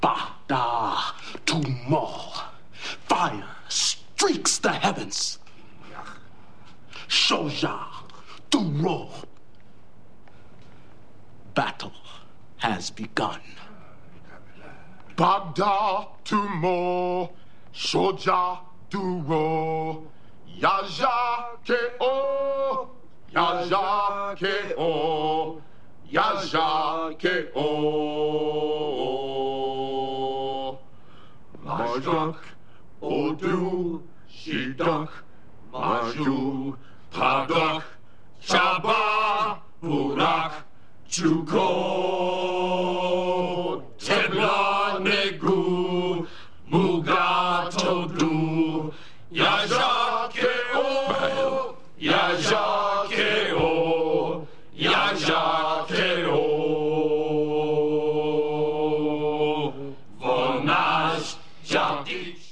Bada Tumor. Fire streaks the heavens. Shoja Duro. Battle has begun. Bada Tumor. Shoja Duro. Yaja K.O. Yaja K.O. Yaja K.O. Majak Odu Shidak Maju Padok Chaba Burak Chuko Tebla Negu Mugatodu Yaja K.O. Yaja K.O. Yaja K.O. Vonash Jati